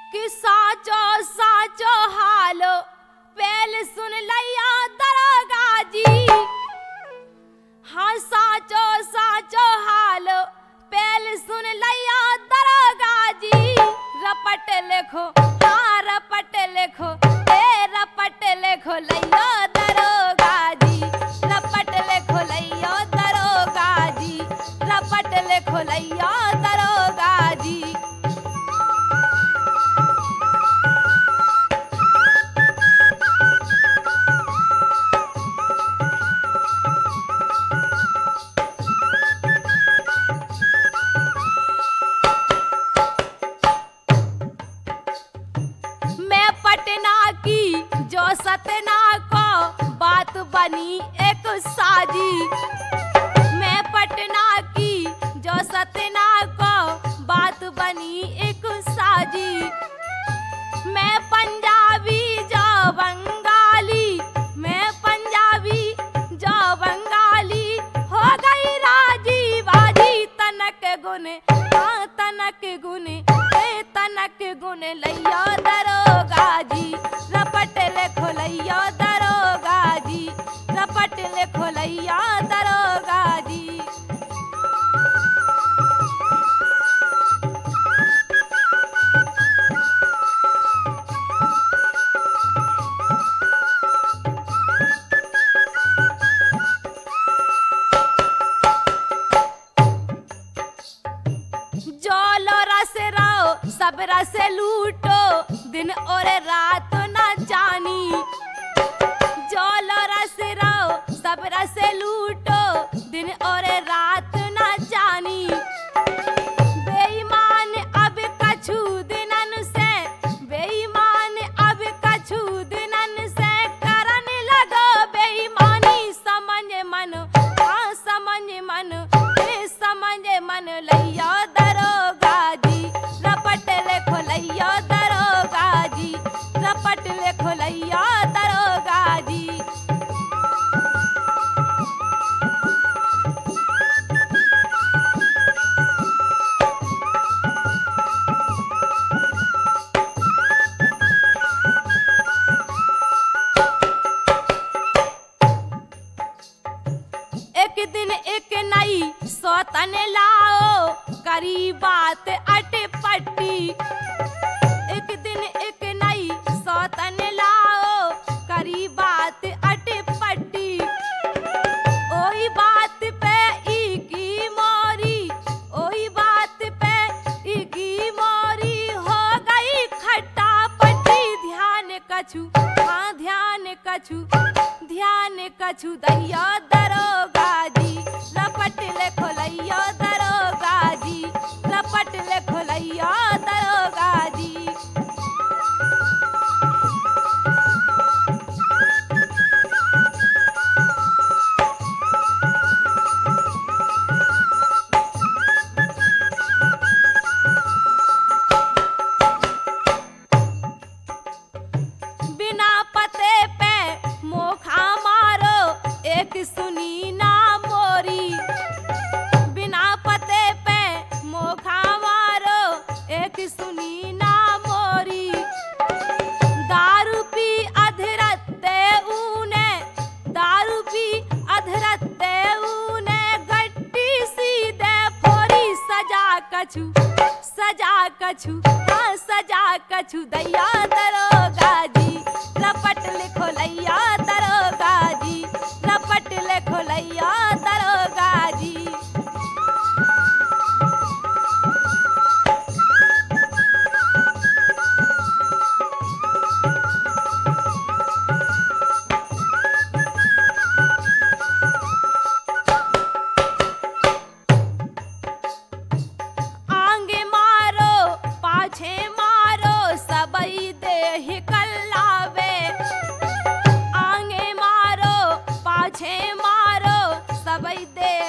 कि साचो साचो हालो पहले सुन लिया दरोगा जी। हाँ साचो साचो हालो पहले सुन लिया दरोगा जी। रपट लिखो हाँ रपट लिखो रपट लिखो लियो दरोगा जी। रपट लिखो लियो दरोगा जी। रपट लिखो लियो दरोगा जी। मैं पटना की जो सतना को बात बनी एक साजी। मैं पटना की जो सतना को बात बनी एक साजी। मैं पंजाबी जो बंगाली मैं पंजाबी जो बंगाली हो गई राजी बाजी। तनक गुन हाँ तनक गुन तनक गुन लियो दरोगा जी। रपट लिखो लियो दरोगा जी। रपट लिखो लियो दरोगा जी। जो लो रस राओ सब रस लूटो दिन और रात ना जानी। जो लो रस राओ सब रस लूटो दिन और रात ना जानी। बेईमान अब कछु दिनन से बेईमान अब कछु दिनन से करने लगो बेईमानी। समझ मन हाँ समझ मन समझ मन लियो दरोगा जी। रपट लिखो लियो दरोगा जी। रपट लिखो लियो दरोगा जी। एक दिन एक नई सौतन लाओ करी बात अटपटी। एक दिन एक नई सौतन लाओ करी बात अटपटी। ओही बात पे की मोरी ओही बात पे की मोरी हो गई खट्टा पट्टी। ध्यान कछु हाँ ध्यान कछु दैयो दरोगा जी। रपट लिखो लियो दरोगा जी। रपट लिखो लियो दरोगा जी। बिना पते पे मोखा मारो एक सुनी ना मोरी। बिना पते पे मोखा मारो एक सुनी ना मोरी। दारू पी अधरते ऊने दारू पी अधरते ऊने गट्टी सीधे फोरी। सजा कछु हाँ सजा कछु दैया दरोगा जी। रपट लिखो लिया दरोगा जी। रपट लिखो लिया दरोगा जी। आगे मारो पाछे मारो सबई देह कल्लावे। आगे मारो पाछे मारो सबई देह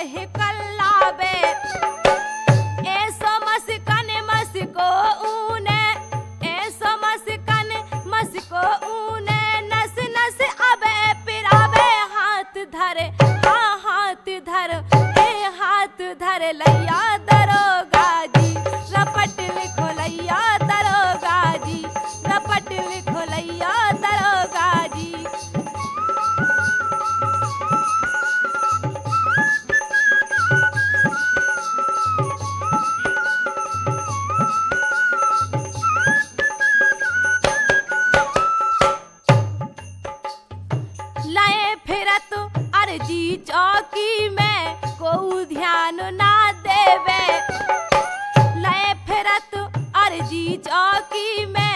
चौकी में